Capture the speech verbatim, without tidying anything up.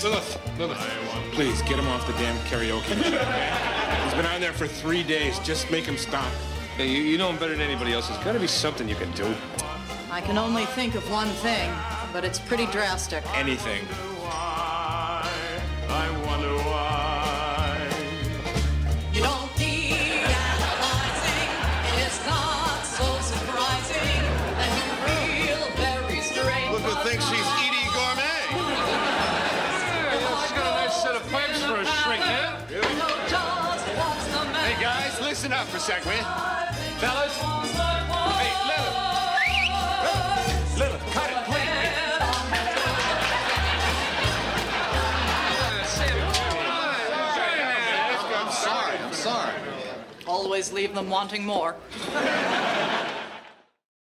Lilith, Lilith, please get him off the damn karaoke machine. He's been on there for three days. Just make him stop. Hey, you, you know him better than anybody else. There's got to be something you can do. I can only think of one thing, but it's pretty drastic. Anything. Why? I wonder why. You don't need analyzing. It's not so surprising that you feel very strange. Look who thinks she's Edie Gourmet. She's got a nice set of pipes for a shrink, yeah? Hey, guys, listen up for a sec, will you? Fellas? Hey, Lilith. Lilith, cut it, please. Always leave them wanting more.